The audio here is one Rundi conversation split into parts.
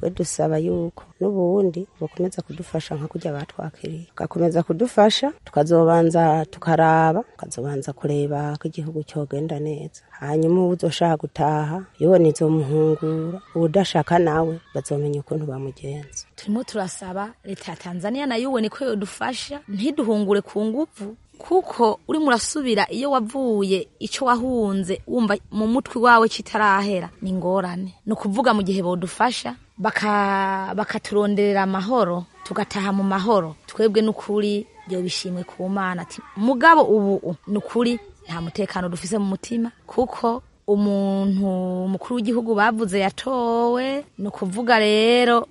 twe dusaba yuko n'ubundi bakomeza kudufasha nka kurya batwakiriye, bagakomeza kudufasha tukazobanza tukaraba, tukazobanza kureba ko igihugu cyogenda neza, hanyuma uzoshaka gutaha yone izomuhungura, udashaka nawe bazomenya ukuntu bamugenza. Turimo turasaba leta ya Tanzania nayo ubone ko yodufasha ntiduhungure ku nguvu, kuko uri murasubira iyo wavuye ico wahunze wumva mu mutwe wawe kitarahera ni ngorane. No kuvuga mu gihe bodufasha bakaturonderera amahoro tugataha mu mahoro, twebwe n'ukuri byo bishimwe ku Mana ati mugabo ubu n'ukuri nta mutekano dufise mu mutima, kuko umuntu mukuru w'igihugu bavuze yatowe. No kuvuga rero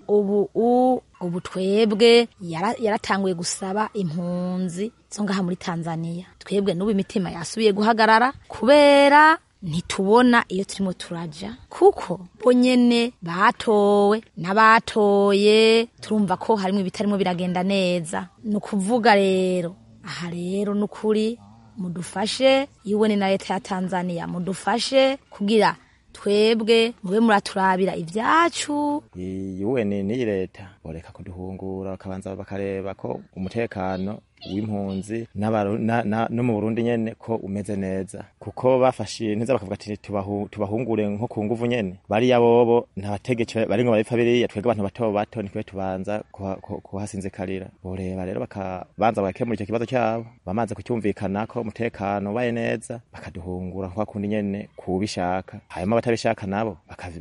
ubu twebwe yaratanguye gusaba impunzi zo ngaha muri Tanzania, twebwe n'ubu imitima yasubiye guhagarara kubera ntitubona iyo turimo turaja, kuko bonyene batowe n'abatoye turumva ko harimo ibitarimo biragenda neza. No kuvuga rero aha rero n'ukuri mudufashe UN na leta ya Tanzania, mudufashe kugira twebwe mube muraturabira ivyacu. UN ni leta boreka kuduhungura, bakabanza bakareba ko umutekano w'impunzi no mu Burundi nyene ko umeze neza, kuko bafashe neza bakavuga ati tubahungure nko ku nguvu nyene, bari yabobo ntabategeke bari ngo baripfa biriya, twebwe abantu bato bato nikwe tubanza kuhasinzikarira. Boreba rero bakabanza bakemura icyo kibazo cyabo, bamaze kucyumvikana ko umutekano baye neza bakaduhungura kwa kundi nyene kubishaka, hanyuma batabishaka nabo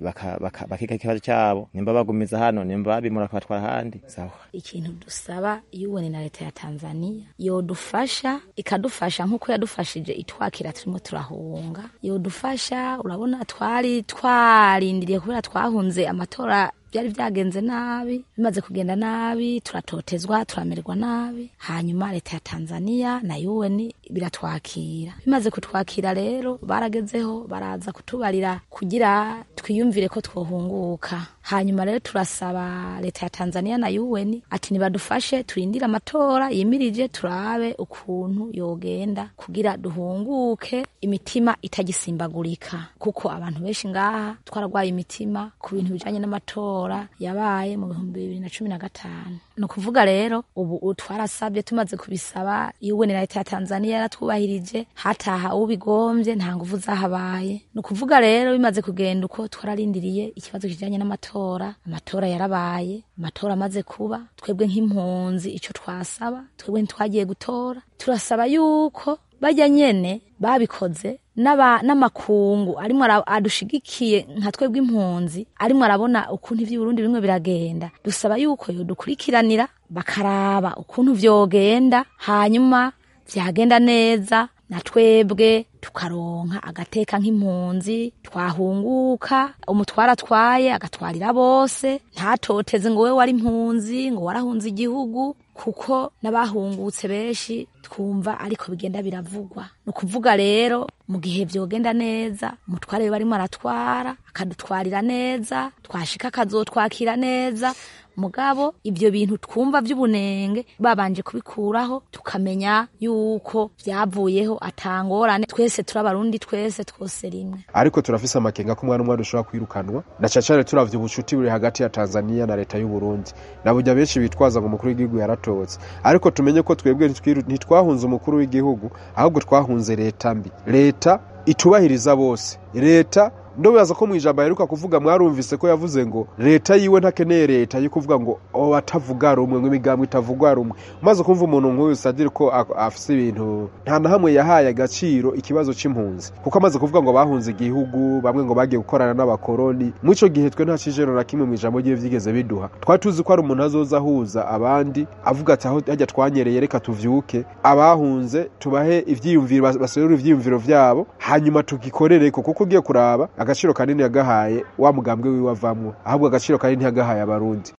bakika ikibazo cyabo, nimba bagumiza hano nimba bimura kubatwara handi. Sawa, ikintu dusaba UN na leta ya Tanzania yodufasha, ikadufasha nkuko yadufashije itwakira turimo turahunga, yodufasha. Urabona twari twarindiriye kubera twahunze amatora byari byagenze nabi, bimaze kugenda nabi, turatotezwa, turamererwa nabi, hanyuma leta ya Tanzania na UN biratwakira. Bimaze kutwakira rero baragezeho baraza kutubarira kugira twiyumvire ko twohunguka. Hanyuma rero turasaba leta ya Tanzania na UN ati nibadufashe turindira amatora yimirije, turabe ukuntu yogenda kugira duhunguke imitima itagisimbagurika, kuko abantu benshi ngaha twaragwaye imitima ku bintu bijanye n'amatora yabaye mu 2015. No kuvuga rero ubu twarasabye, tumaze kubisaba UN na leta ya Tanzania yaratwubahirije, hataha ubigombye nta nguvu zahabaye. No kuvuga rero bimaze kugenda uko twararindiriye ikibazo kijanye n'amatora, amatora yarabaye, amatora amaze kuba, twebwe nk'impunzi ico twasaba, twebwe ntitwagiye gutora, turasaba yuko bajya nyene babikoze n'amakungu arimo adushigikiye nka twebwe impunzi, arimo arabona ukuntu ivyo Burundi bimwe biragenda, dusaba yuko yodukurikiranira bakaraba ukuntu vyogenda, hanyuma vyagenda neza na twebwe tukaronka agateka nk'impunzi, twahunguka, umutwara twaye agatwarira bose, ntatoteze ngo we wari impunzi ngo warahunze igihugu, kuko n'abahungutse benshi twumva ariko bigenda biravugwa. No kuvuga rero mu gihe vyogenda neza, umutware barimo aratwara akadutwarira neza, twashika akazotwakira neza, mugabo ivyo bintu twumva vy'ubunenge babanje kubikuraho, tukamenya yuko vyavuyeho atangorane, twese turabarundi, twese twose rimwe. Ariko turafise amakenga ko umwana umwe dushobora kwirukanwa, na cacare turavye ubucuti buri hagati ya Tanzania na leta y'u Burundi, naburya benshi bitwaza ngo umukuru w'igihugu yaratotse, ariko tumenye ko twebwe ntitwahunze umukuru w'igihugu, ahubwo twahunze leta mbi, leta itubahiriza bose. Leta ndobaza ko mwijamba yaruka kuvuga, mwarumvise ko yavuze ngo leta yiwe ntakeneye leta yo kuvuga ngo atavuga rumwe nk'imigambo itavugwa rumwe. Maze kumva umuntu nk'uyu Sadiri ko afise ibintu nta na hamwe yahaye agaciro ikibazo c'impunzi, kuko amaze kuvuga ngo bahunze igihugu, bamwe ngo bagiye gukorana n'abakoroni. Muco gihe twe nta cijero na kimwe mwijambo giye vyigeze biduha, twatuzi ko ari umuntu azoza ahuza abandi avuga ati aho hajya twanyereye reka tuvyuke, abahunze tubahe ivyiyumviro, baserura ivyiyumviro vyabo, hanyuma tugikorere ko, kuko ugiye kuraba agaciro kanini yagahaye wa mugambwe wiwe avamwo, ahubwo agaciro kanini yagahaye abarundi.